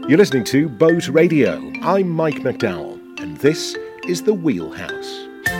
You're listening to Boat Radio. I'm Mike McDowell, and this is The Wheelhouse.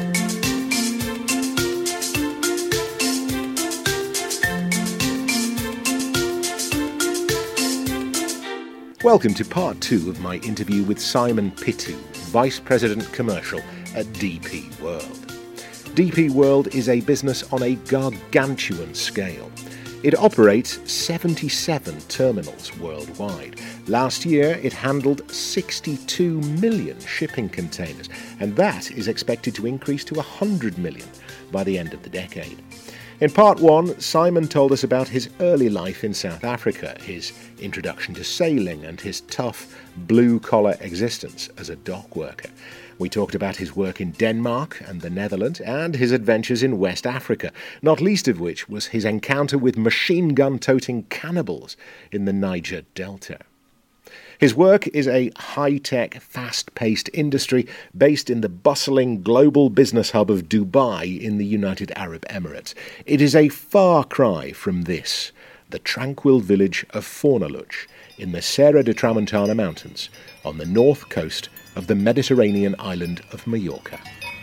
Welcome to part 2 of my interview with Simon Pittu, Vice President Commercial at DP World. DP World is a business on a gargantuan scale. It operates 77 terminals worldwide. Last year, it handled 62 million shipping containers, and that is expected to increase to 100 million by the end of the decade. In part 1, Simon told us about his early life in South Africa, his introduction to sailing, and his tough, blue-collar existence as a dock worker. We talked about his work in Denmark and the Netherlands and his adventures in West Africa, not least of which was his encounter with machine gun-toting cannibals in the Niger Delta. His work is a high-tech, fast-paced industry based in the bustling global business hub of Dubai in the United Arab Emirates. It is a far cry from this, the tranquil village of Fornalutch in the Serra de Tramontana Mountains on the north coast of the Mediterranean island of Mallorca.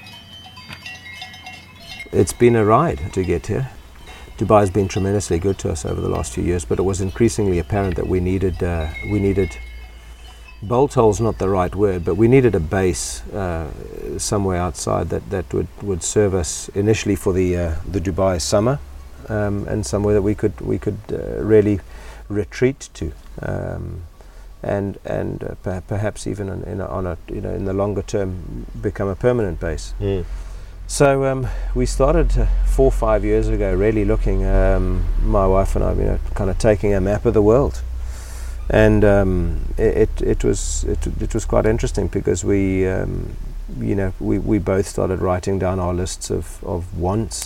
It's been a ride to get here. Dubai has been tremendously good to us over the last few years, but it was increasingly apparent that we needed bolt hole's not the right word, but we needed a base somewhere outside that would serve us initially for the Dubai summer, and somewhere that we could really retreat to. And perhaps even in the longer term become a permanent base. So we started 4 or 5 years ago, really looking. My wife and I, kind of taking a map of the world, and it was quite interesting because we both started writing down our lists of wants.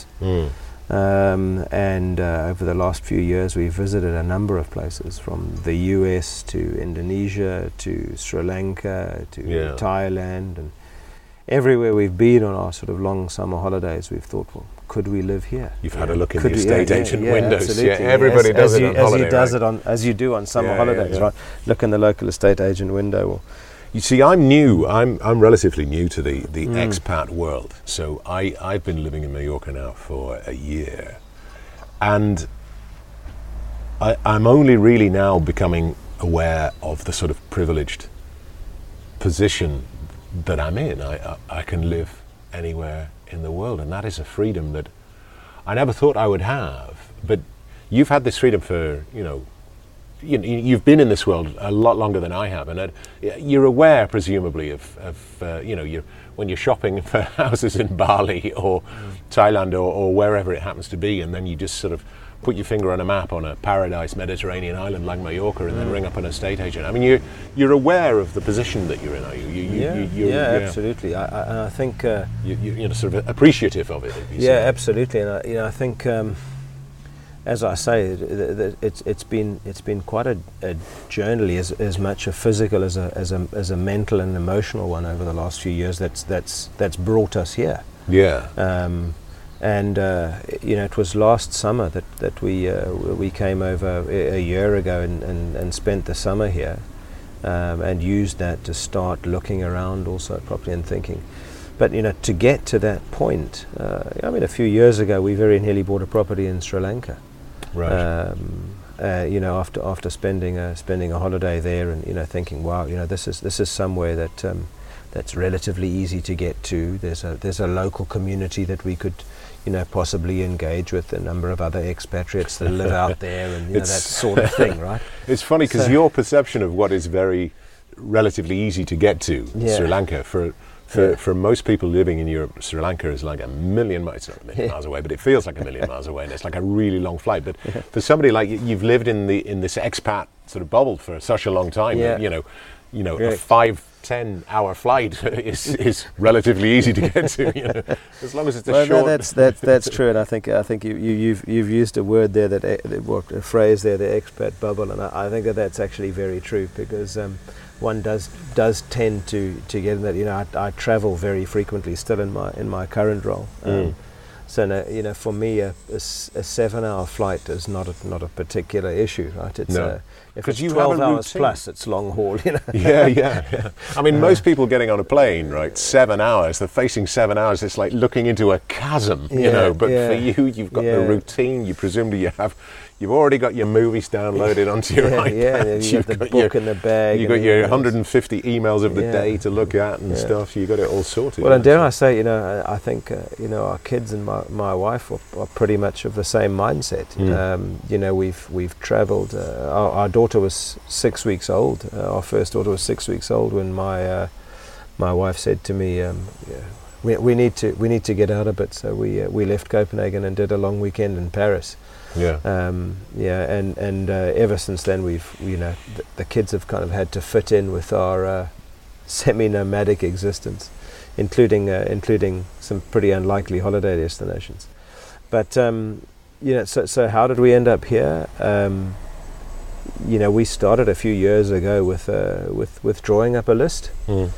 And over the last few years we visited a number of places, from the US to Indonesia to Sri Lanka to Thailand, and everywhere we've been on our sort of long summer holidays we've thought, well, could we live here? You've had a look in the estate agent windows. Absolutely. Everybody does it on holiday. As you do on summer holidays, right? Look in the local estate agent window. Or, you see, I'm new. I'm relatively new to the expat world. So I've been living in Mallorca now for a year, and I'm only really now becoming aware of the sort of privileged position that I'm in. I can live anywhere in the world, and that is a freedom that I never thought I would have. But you've had this freedom for you've been in this world a lot longer than I have, and you're aware, presumably, of when you're shopping for houses in Bali or Thailand or wherever it happens to be, and then you just sort of put your finger on a map on a paradise Mediterranean island like Mallorca, and then ring up an estate agent. I mean, you're aware of the position that you're in, are you? Absolutely. I think you're sort of appreciative of it. Absolutely, and I think. As I say, it's been quite a journey, as much a physical as a mental and emotional one over the last few years. That's brought us here. It was last summer that we came over a year ago and spent the summer here, and used that to start looking around also properly and thinking. But to get to that point, a few years ago we very nearly bought a property in Sri Lanka. Right. After spending a holiday there, and thinking, wow, this is somewhere that's relatively easy to get to. There's a local community that we could possibly engage with, a number of other expatriates that live out there, and that sort of thing, right? It's funny because your perception of what is very relatively easy to get to, Sri Lanka, for most people living in Europe, Sri Lanka is like a million miles. It's not a million miles away, but it feels like a million miles away, and it's like a really long flight. But for somebody like you've lived in this expat sort of bubble for such a long time, a 5-10 hour flight is relatively easy to get to. As long as it's short. No, that's true, and I think you've used a word there a phrase there, the expat bubble, and I think that's actually very true, because. One does tend to get in that. I travel very frequently still in my current role, So no, for me, a 7-hour flight is not a particular issue, right? It's No. if 'Cause it's you 12 have a hours routine. plus, it's long haul. Yeah. I mean, most people getting on a plane, right, 7 hours, they're facing 7 hours, it's like looking into a chasm, but for you, you've got the routine, you presumably you've already got your movies downloaded onto your iPad. Yeah, you've got the book in the bag. You've got your 150 emails of the day to look at and stuff, so you've got it all sorted. Well, and dare I say, I think, our kids and my wife are pretty much of the same mindset. We've travelled, our daughter was 6 weeks old, our first daughter was 6 weeks old when my wife said to me, we need to get out a bit, so we left Copenhagen and did a long weekend in Paris. Yeah. And ever since then the kids have kind of had to fit in with our semi-nomadic existence, including some pretty unlikely holiday destinations. But so how did we end up here? We started a few years ago with drawing up a list.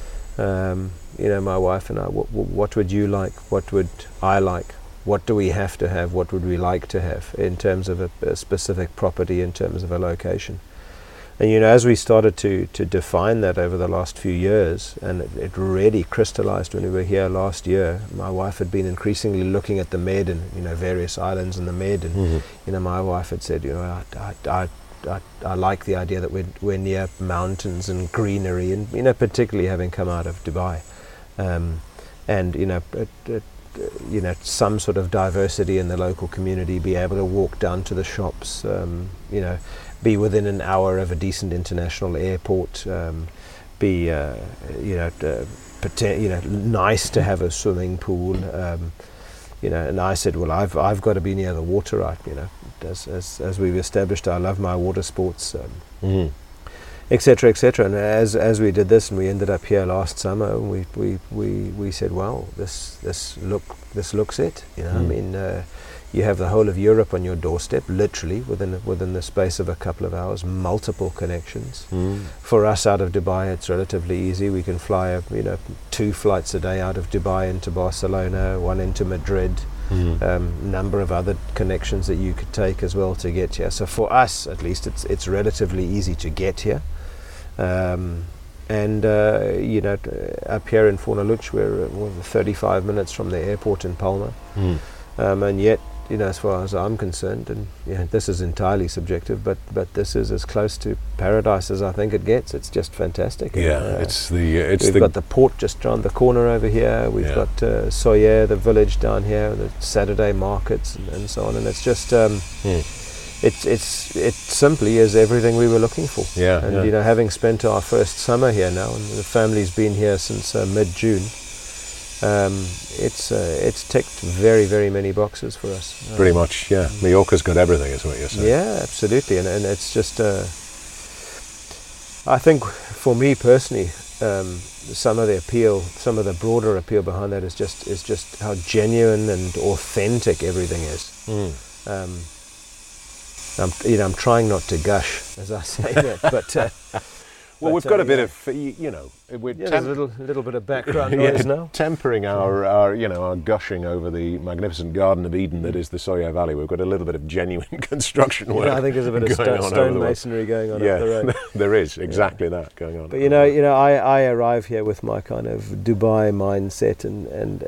My wife and I, what would you like? What would I like? What do we have to have? What would we like to have in terms of a specific property, in terms of a location? And as we started to define that over the last few years, and it really crystallized when we were here last year. My wife had been increasingly looking at the Med and various islands in the Med, and my wife had said, I like the idea that we're near mountains and greenery, and particularly having come out of Dubai, some sort of diversity in the local community, be able to walk down to the shops, be within an hour of a decent international airport, nice to have a swimming pool, and I said, well, I've got to be near the water, right? As we've established, I love my water sports, etc., etc. And as we did this, and we ended up here last summer, we said, well, this looks it. I mean, you have the whole of Europe on your doorstep, literally within the space of a couple of hours, multiple connections. For us out of Dubai, it's relatively easy. We can fly 2 flights a day out of Dubai into Barcelona, 1 into Madrid. Number of other connections that you could take as well to get here. So for us, at least, it's relatively easy to get here. Up here in Fornalutch, we're 35 minutes from the airport in Palma, and yet, as far as I'm concerned, and this is entirely subjective, but this is as close to paradise as I think it gets. It's just fantastic. Yeah, we've got the port just around the corner over here. We've got Soyer, the village down here, the Saturday markets and so on, and it's just it simply is everything we were looking for. And having spent our first summer here now, and the family's been here since mid-June. It's ticked very, very many boxes for us. Pretty much, yeah. Mallorca's got everything, is what you're saying. Yeah, absolutely, and it's just. I think for me personally, some of the broader appeal behind that is just how genuine and authentic everything is. I'm trying not to gush as I say that, but. Well, we've got a bit of, there's a little bit of background noise now. Tempering our gushing over the magnificent Garden of Eden that is the Soyer Valley. We've got a little bit of genuine construction work. I think there's a bit of stone masonry going on up the road. There is exactly that going on. But I arrive here with my kind of Dubai mindset and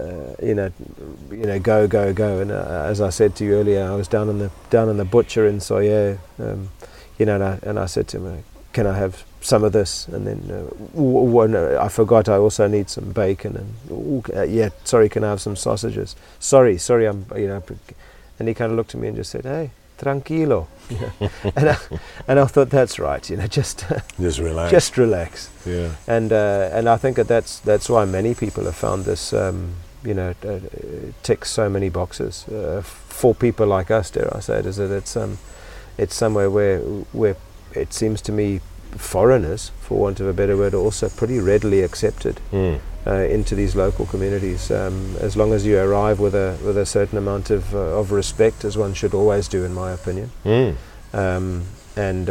go, and as I said to you earlier, I was down in the butcher in Soyer, and I said to him, can I have some of this? And then I forgot I also need some bacon, and sorry, can I have some sausages? Sorry, and he kind of looked at me and just said, hey, tranquilo. And I thought, that's right, just relax. Just relax. Yeah. And I think that's why many people have found this ticks so many boxes for people like us, dare I say it, is that it's somewhere where it seems to me foreigners, for want of a better word, are also pretty readily accepted into these local communities, as long as you arrive with a certain amount of respect, as one should always do, in my opinion, and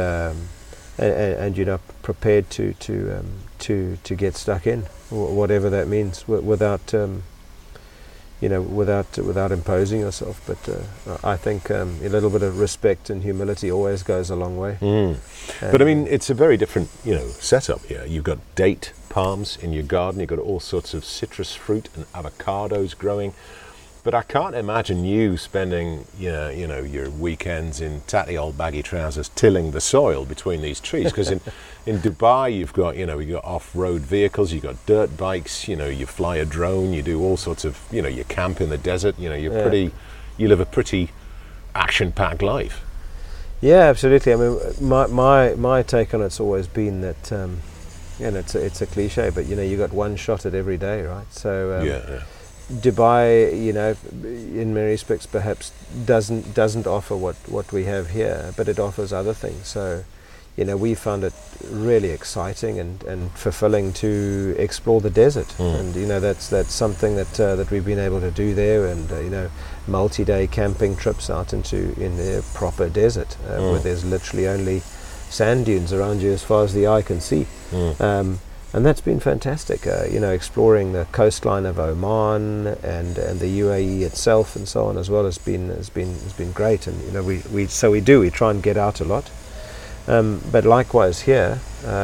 prepared to get stuck in, whatever that means, without without imposing yourself. But I think a little bit of respect and humility always goes a long way. But I mean, it's a very different, setup here. You've got date palms in your garden. You've got all sorts of citrus fruit and avocados growing. But I can't imagine you spending, your weekends in tatty old baggy trousers tilling the soil between these trees. Because in Dubai, you've got off-road vehicles, you've got dirt bikes, you fly a drone, you do all sorts of, you camp in the desert. You live a pretty action-packed life. Yeah, absolutely. I mean, my take on it's always been that, it's a cliche, but you got one shot at every day, right? So. Dubai, in many respects perhaps doesn't offer what we have here, but it offers other things. So, we found it really exciting and fulfilling to explore the desert, and that's something that we've been able to do there, and multi-day camping trips out in the proper desert, where there's literally only sand dunes around you as far as the eye can see. And that's been fantastic, exploring the coastline of Oman and the UAE itself and so on as well has been great. And we try and get out a lot, but likewise here,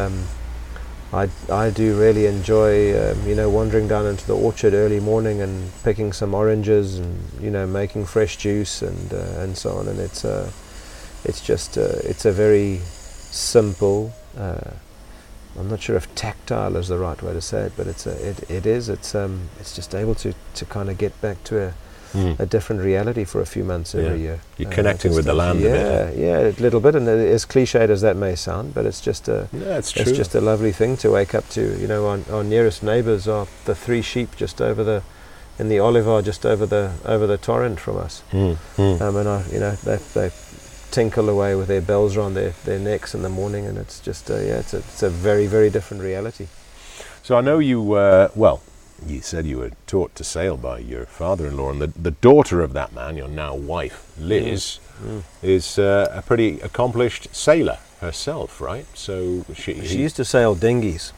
I do really enjoy wandering down into the orchard early morning and picking some oranges and making fresh juice and so on. And it's a very simple. I'm not sure if tactile is the right way to say it, but it's just able to kind of get back to a different reality for a few months every year. You're connecting with the land a bit. Yeah, a little bit, and as cliched as that may sound, but it's just it's just a lovely thing to wake up to. Our nearest neighbours are the 3 sheep in the Olivar just over the torrent from us, and they tinkle away with their bells around their necks in the morning, and it's just it's a very, very different reality. So I know you you said you were taught to sail by your father-in-law, and the daughter of that man, your now wife Liz, is a pretty accomplished sailor herself, right? So she used to sail dinghies,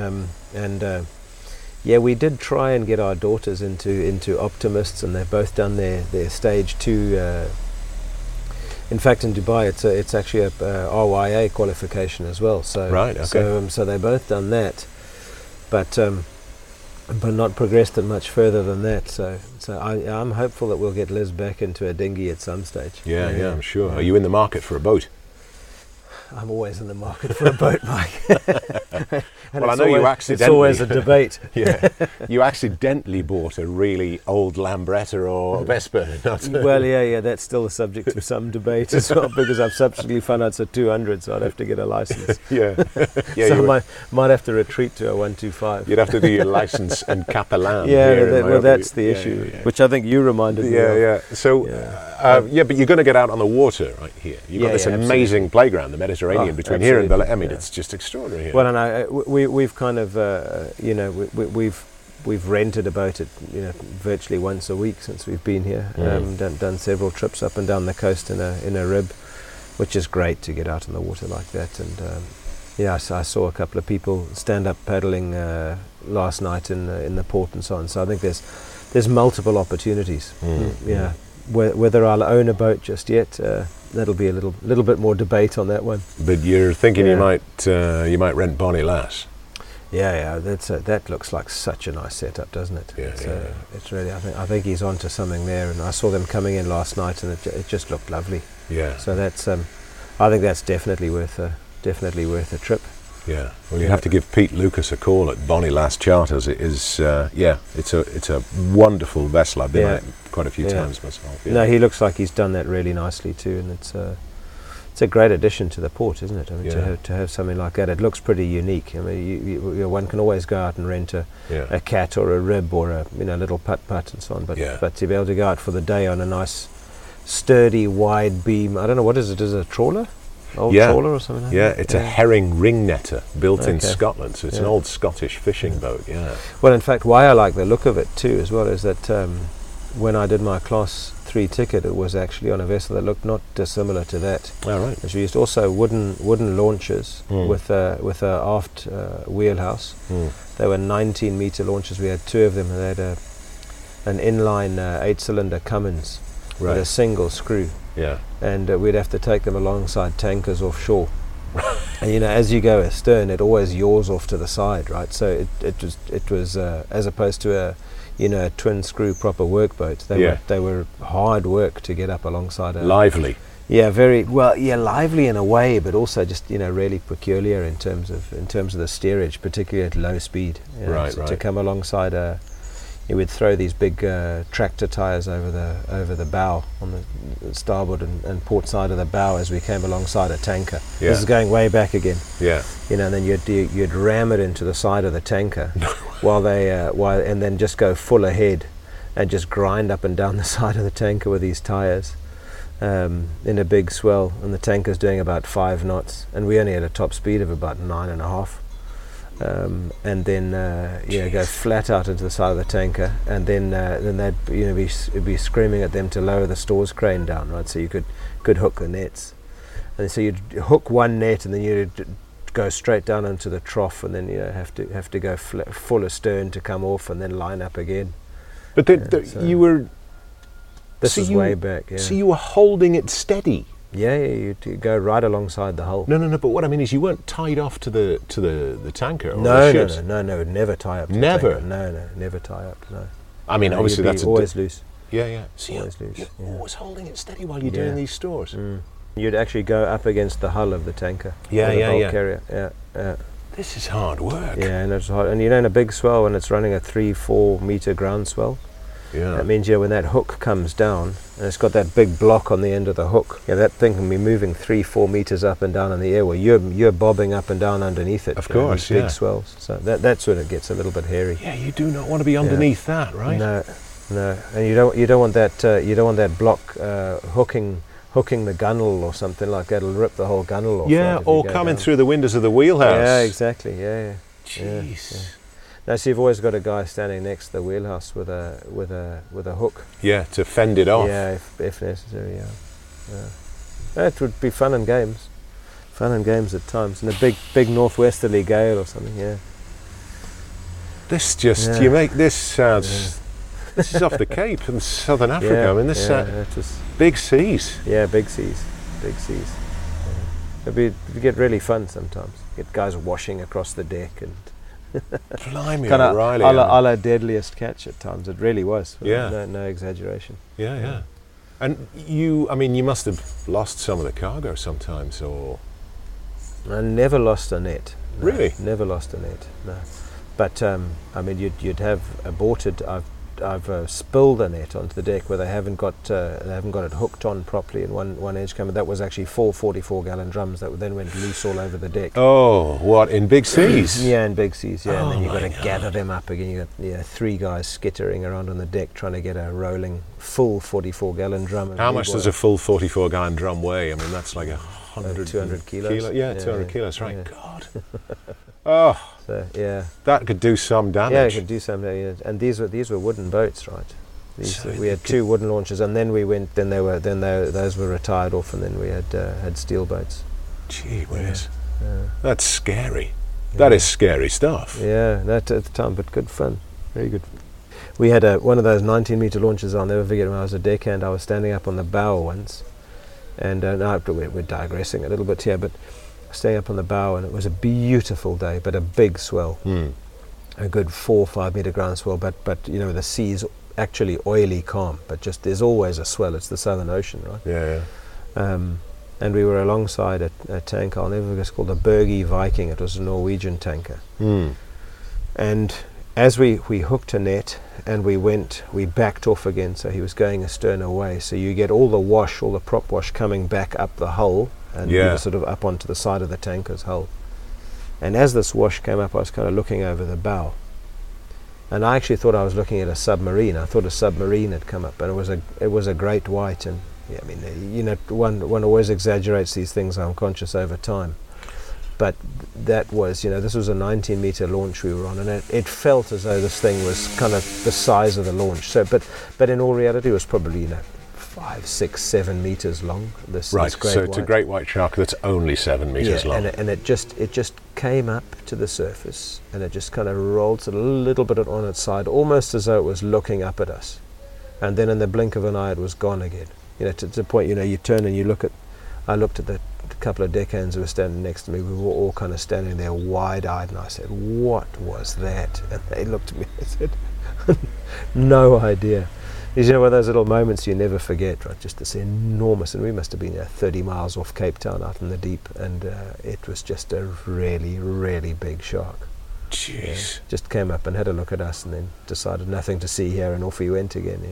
we did try and get our daughters into optimists, and they've both done their stage 2. In fact, in Dubai, it's actually a RYA qualification as well. So, right, okay. So they both done that, but not progressed it much further than that. So I'm hopeful that we'll get Liz back into a dinghy at some stage. Yeah, I'm sure. Are you in the market for a boat? I'm always in the market for a boat, Mike. Well, I know you accidentally... It's always a debate. Yeah, you accidentally bought a really old Lambretta or Vespa. Well, that's still the subject of some debate as well, because I've subsequently found out it's a 200, so I'd have to get a license. So I might have to retreat to a 125. You'd have to do your license and Capellan. That's the issue, which I think you reminded me of. So, but you're going to get out on the water right here. You've got this amazing playground, the Mediterranean, between here and Bella. I mean, it's just extraordinary here. Well, and we've kind of, we've rented a boat virtually once a week since we've been here. Done several trips up and down the coast in a rib, which is great to get out on the water like that. And I saw a couple of people stand up paddling last night in the port and so on. So I think there's multiple opportunities. Whether I'll own a boat just yet, that'll be a little bit more debate on that one. But you're thinking you might rent Bonnie Lass. That looks like such a nice setup, doesn't it? It's really. I think he's onto something there, and I saw them coming in last night, and it just looked lovely. Yeah. So that's. I think that's definitely worth a trip. Yeah. Well, you have to give Pete Lucas a call at Bonnie Lass Charters. It is. It's a wonderful vessel. I've been on it quite a few times myself. Yeah. No, he looks like he's done that really nicely too, and it's a great addition to the port, isn't it? I mean, to have something like that, it looks pretty unique. I mean, one can always go out and rent a cat or a rib or a little putt and so on, but to be able to go out for the day on a nice, sturdy, wide beam. I don't know, what is it? Is it a trawler? Old trawler or something like that? It's a herring ring netter built in Scotland, so it's an old Scottish fishing boat. Well, in fact, why I like the look of it too as well is that when I did my Class 3 ticket, it was actually on a vessel that looked not dissimilar to that. Right. We used also wooden launches with a aft wheelhouse. They were 19-meter launches. We had 2 of them, and they had an inline 8-cylinder Cummins with a single screw. Yeah. And we'd have to take them alongside tankers offshore. And as you go astern, it always yaws off to the side, right? So it was as opposed to a twin screw proper workboat. They were hard work to get up alongside. Lively. Yeah, very well. Yeah, lively in a way, but also just really peculiar in terms of the steerage, particularly at low speed. Right. To come alongside you would throw these big tractor tires over the bow on the starboard and port side of the bow as we came alongside a tanker. Yeah. This is going way back again. Yeah. And then you'd ram it into the side of the tanker and then just go full ahead and just grind up and down the side of the tanker with these tires in a big swell, and the tanker's doing about 5 knots, and we only had a top speed of about 9.5. And then go flat out into the side of the tanker, and then they'd be screaming at them to lower the stores crane down, right? So you could hook the nets, and so you'd hook one net, and then you'd go straight down into the trough, and then have to go full astern to come off, and then line up again. But you were. This is way back. Yeah. So you were holding it steady. Yeah, you'd go right alongside the hull. No. But what I mean is, you weren't tied off to the tanker. Or No, the ship. no, never tie up. To Never. The tanker. No, never tie up. No. I mean, obviously you'd be that's always loose. Yeah. So Always loose. you're Yeah. always holding it steady while you're doing these stores. You'd actually go up against the hull of the tanker. Yeah, or the bulk yeah. carrier. Yeah. This is hard work. Yeah, and it's hot. And in a big swell, when it's running a 3-4 meter ground swell, Yeah. that means when that hook comes down and it's got that big block on the end of the hook, that thing can be moving 3-4 meters up and down in the air, where you're bobbing up and down underneath it. Of course, these yeah. big swells. So that's when it gets a little bit hairy. Yeah, you do not want to be underneath that, right? No, and you don't want that block hooking the gunnel or something like that. It'll rip the whole gunnel off. Yeah, right, or coming through the windows of the wheelhouse. Yeah, exactly. Yeah. Jeez. Yeah. No, so you've always got a guy standing next to the wheelhouse with a hook. Yeah, to fend it off. Yeah, if necessary. Yeah. It would be fun and games at times in a big northwesterly gale or something. Yeah. This just you make this sounds. This is off the Cape in southern Africa. Yeah, I mean, this big seas. Yeah, big seas. Yeah. It'd get really fun sometimes. Get guys washing across the deck and. Blimey, Kind of O'Reilly. a la Deadliest Catch at times. It really was. Yeah. No exaggeration. Yeah. And you must have lost some of the cargo sometimes, or I never lost a net. No, Really? Never lost a net. No. But you'd have aborted. I've spilled a net onto the deck where they haven't got it hooked on properly, and one edge came. That was actually 4 44-gallon drums that then went loose all over the deck. oh, what in big seas? Yeah, in big seas. Yeah, and then you've Oh got to my God. gather them up again. You got 3 guys skittering around on the deck trying to get a rolling full 44-gallon drum. How much does a full 44-gallon drum weigh? I mean, that's like 100 200 kilos. Yeah, Yeah, 200 yeah, kilos. Right. yeah. God. Oh, So, yeah. that could do some damage. Yeah, you could do something. Yeah. And these were wooden boats, right? So We had 2 wooden launches, and then we went. Those were retired off, and then we had steel boats. Gee whiz. Yeah. That's scary. That is scary stuff. Yeah, that at the time, but good fun, very good. We had one of those 19-meter launches. I'll never forget when I was a deckhand. I was standing up on the bow once, and now we're digressing a little bit here, but staying up on the bow, and it was a beautiful day, but a big swell, a good 4 or 5 meter ground swell, but the sea's actually oily calm, but just there's always a swell. It's the Southern Ocean, right? Yeah. And we were alongside a tanker. I'll never forget. It's called the Berge Viking. It was a Norwegian tanker. And as we hooked a net and we backed off again, so he was going astern away. So you get all the prop wash coming back up the hull and sort of up onto the side of the tanker's hull. And as this wash came up, I was kind of looking over the bow. And I actually thought I was looking at a submarine. I thought a submarine had come up, and it was a great white. And one always exaggerates these things, I'm conscious, over time. But that was, this was a 19-meter launch we were on, and it felt as though this thing was kind of the size of the launch. So, but in all reality, it was probably 5, 6, 7 meters long. This Right, great so it's a white. great white shark that's only 7 meters long. And it just came up to the surface, and it just kind of rolled a little bit on its side, almost as though it was looking up at us. And then in the blink of an eye, it was gone again. To the point, you turn and you look at. I looked at the couple of deckhands who were standing next to me. We were all kind of standing there, wide-eyed, and I said, "What was that?" And they looked at me and said, "No idea." Because, one of those little moments you never forget, right? Just this enormous, and we must have been 30 miles off Cape Town out in the deep, and it was just a really, really big shark. Jeez. Just came up and had a look at us, and then decided nothing to see here, and off he went again.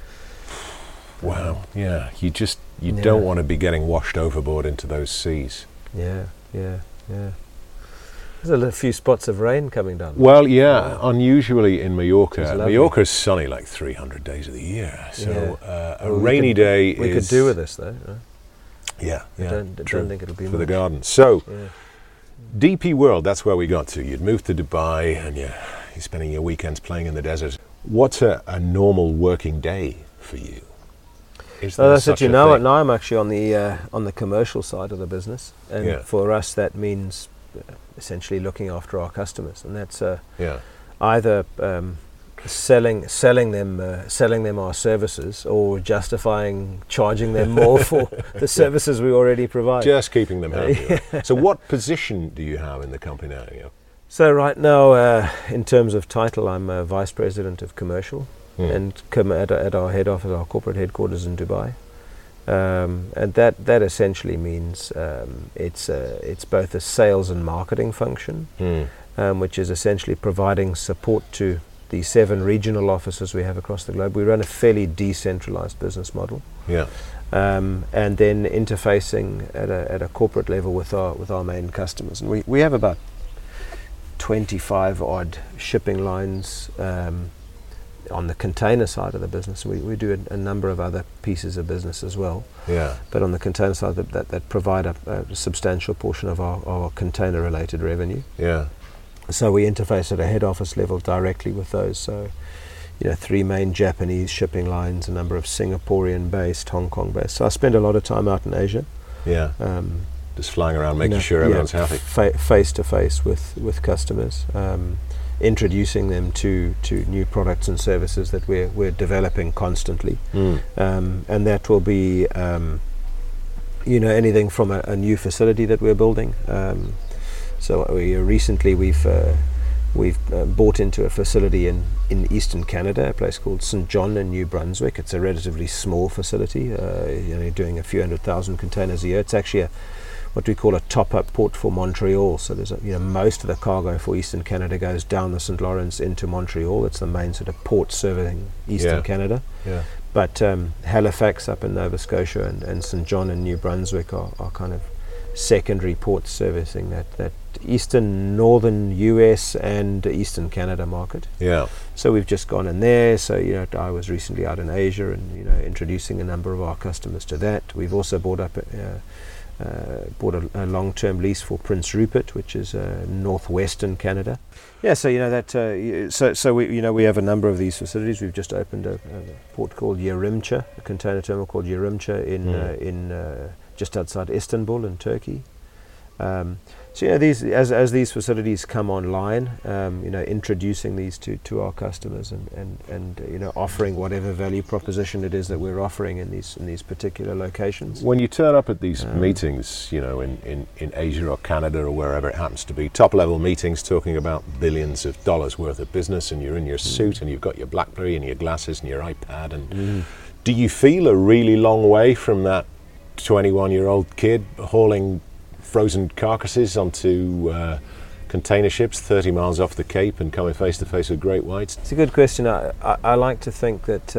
Wow. Yeah. You don't want to be getting washed overboard into those seas. Yeah. There's a few spots of rain coming down. Well, yeah, unusually in Mallorca. lovely. Mallorca's sunny like 300 days of the year. So a Well, rainy day we is... could do with this, though. Right? Yeah, I don't think it'll be for the much. garden. So, Yeah. DP World, that's where we got to. You'd moved to Dubai and you're spending your weekends playing in the desert. What's a normal working day for you? Is there That's such it. a Now thing? I'm actually on the commercial side of the business, and Yeah. for us that means essentially looking after our customers, and that's Yeah. either selling them our services, or justifying charging them more for the services we already provide. Just keeping them happy. Right? So what position do you have in the company now? So right now, in terms of title, I'm Vice President of Commercial, and at our head office, our corporate headquarters in Dubai. And that essentially means it's both a sales and marketing function, which is essentially providing support to the 7 regional offices we have across the globe. We run a fairly decentralized business model. Yeah. And then interfacing at a corporate level with our main customers. And we have about 25 odd shipping lines on the container side of the business. We do a number of other pieces of business as well. Yeah. But on the container side, that provide a substantial portion of our container related revenue. Yeah. So we interface at a head office level directly with those. So, 3 main Japanese shipping lines, a number of Singaporean based, Hong Kong based. So I spend a lot of time out in Asia. Yeah. Just flying around, making sure everyone's happy. Face to face with customers, introducing them to new products and services that we're developing constantly, and that will be anything from a new facility that we're building. So we've bought into a facility in eastern Canada, a place called St. John in New Brunswick. It's a relatively small facility, doing a few 100,000 containers a year. It's actually what we call a top-up port for Montreal. So there's most of the cargo for eastern Canada goes down the St. Lawrence into Montreal. It's the main sort of port serving eastern Canada. Yeah. But Halifax up in Nova Scotia and St. John in New Brunswick are kind of secondary ports servicing that eastern, northern US and eastern Canada market. Yeah. So we've just gone in there. So I was recently out in Asia and introducing a number of our customers to that. We've also bought a long-term lease for Prince Rupert, which is northwestern Canada. Yeah, so we have a number of these facilities. We've just opened a port called Yerimcha, a container terminal called Yerimcha in just outside Istanbul in Turkey. So these as these facilities come online, introducing these to our customers and offering whatever value proposition it is that we're offering in these particular locations. When you turn up at these meetings, in Asia or Canada or wherever it happens to be, top level meetings talking about billions of dollars worth of business, and you're in your suit and you've got your BlackBerry and your glasses and your iPad, and do you feel a really long way from that 21-year-old kid hauling frozen carcasses onto container ships 30 miles off the Cape and coming face to face with great whites? It's a good question. I like to think that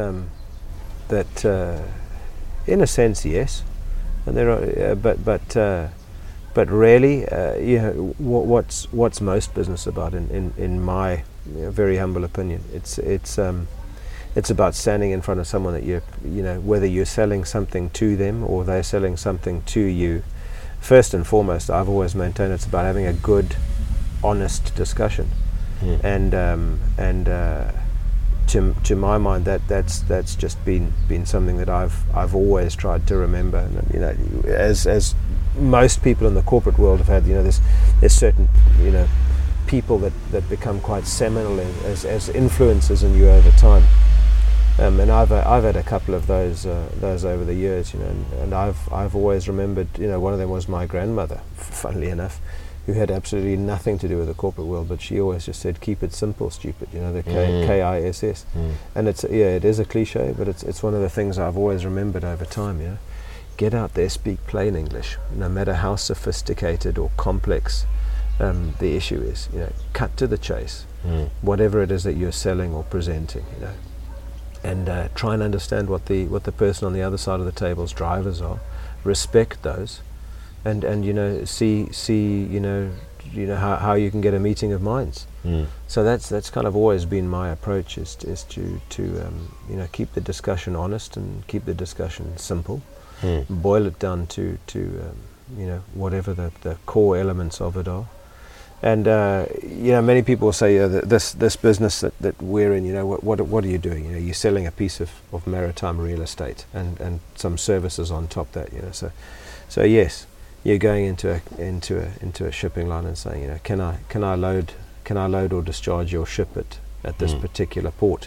in a sense, yes, and there are, but really, what's most business about in my very humble opinion? It's about standing in front of someone that whether you're selling something to them or they're selling something to you. First and foremost, I've always maintained it's about having a good, honest discussion, and to my mind, that's just been something that I've always tried to remember. And, you know, as most people in the corporate world have had, you know, there's certain, you know, people that become quite seminal as influences in you over time. And I've had a couple of those over the years, you know, and I've always remembered, you know, one of them was my grandmother, funnily enough, who had absolutely nothing to do with the corporate world, but she always just said, "Keep it simple, stupid," you know, the KISS. And it is a cliche, but it's one of the things I've always remembered over time, you know. Get out there, speak plain English, no matter how sophisticated or complex the issue is, you know, cut to the chase, whatever it is that you're selling or presenting, you know. And try and understand what the person on the other side of the table's drivers are, respect those, and you know, see you know how you can get a meeting of minds. So that's kind of always been my approach, is to you know, keep the discussion honest and keep the discussion simple, boil it down to you know, whatever the core elements of it are. And you know, many people say, this business that we're in, you know, what are you doing? You know, you're selling a piece of maritime real estate and some services on top of that, you know. So yes, you're going into a shipping line and saying, you know, can I load or discharge your ship at this particular port?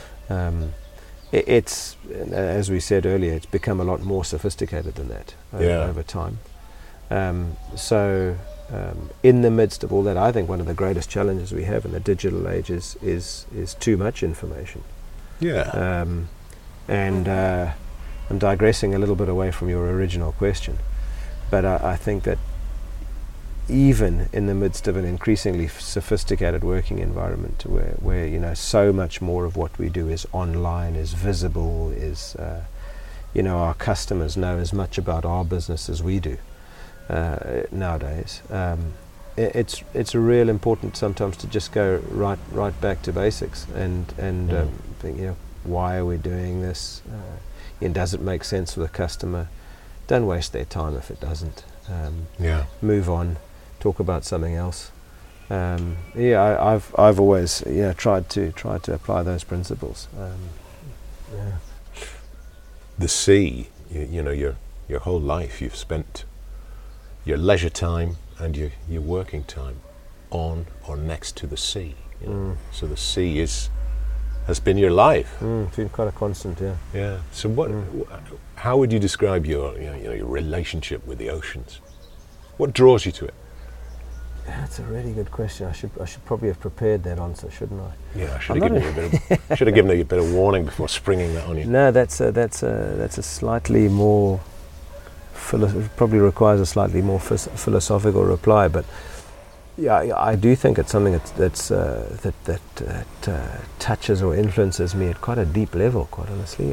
It's, as we said earlier, it's become a lot more sophisticated than that over time. In the midst of all that, I think one of the greatest challenges we have in the digital age is too much information. Yeah. I'm digressing a little bit away from your original question, but I think that even in the midst of an increasingly sophisticated working environment, where you know, so much more of what we do is online, is visible, is you know, our customers know as much about our business as we do. Nowadays, it's real important sometimes to just go right back to basics and think, you know, why are we doing this? And does it make sense for the customer? Don't waste their time if it doesn't. Move on, talk about something else. I've always, you know, tried to apply those principles. The sea, you know, your whole life you've spent your leisure time and your working time on or next to the sea, you know? So the sea has been your life. It's been quite a constant, yeah. So how would you describe your relationship with the oceans? What draws you to it? That's a really good question. I should probably have prepared that answer, shouldn't I? Yeah, I should have given you a bit of warning before springing that on you. No, that's a slightly more probably requires a slightly more philosophical reply, but yeah, I do think it's something that touches or influences me at quite a deep level, quite honestly.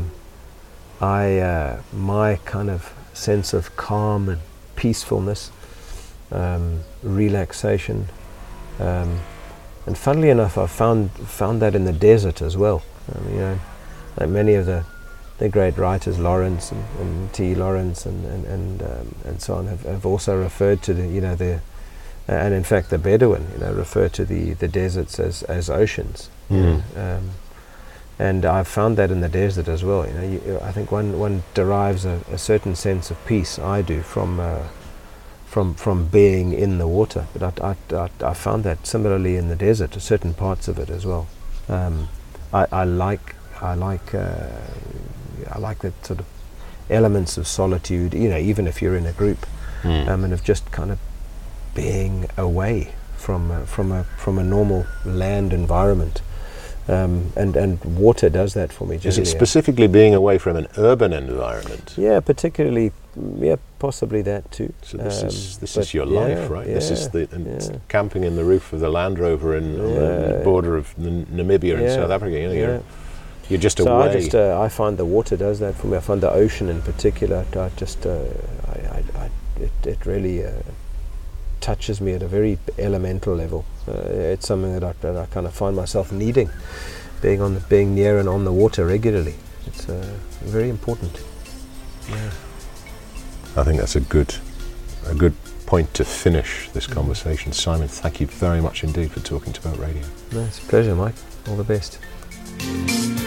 My kind of sense of calm and peacefulness, relaxation, and funnily enough, I found that in the desert as well. You know, like many of the great writers, Lawrence and T. Lawrence and so on, have also referred to and in fact the Bedouin, you know, refer to the deserts as oceans. And I've found that in the desert as well. You know, I think one derives a certain sense of peace. I do from being in the water, but I found that similarly in the desert, certain parts of it as well. I like the sort of elements of solitude, you know, even if you're in a group, and of just kind of being away from a normal land environment, and water does that for me. Is it specifically being away from an urban environment? Yeah, particularly. Yeah, possibly that too. So this is your life, right? This is camping in the roof of the Land Rover on the border of Namibia and South Africa. You know, you're just away. So I find the water does that for me. I find the ocean in particular. It really touches me at a very elemental level. It's something that I kind of find myself needing, being near and on the water regularly. It's very important. Yeah. I think that's a good point to finish this conversation. Simon, thank you very much indeed for talking to Boat Radio. No, it's a pleasure, Mike. All the best. you.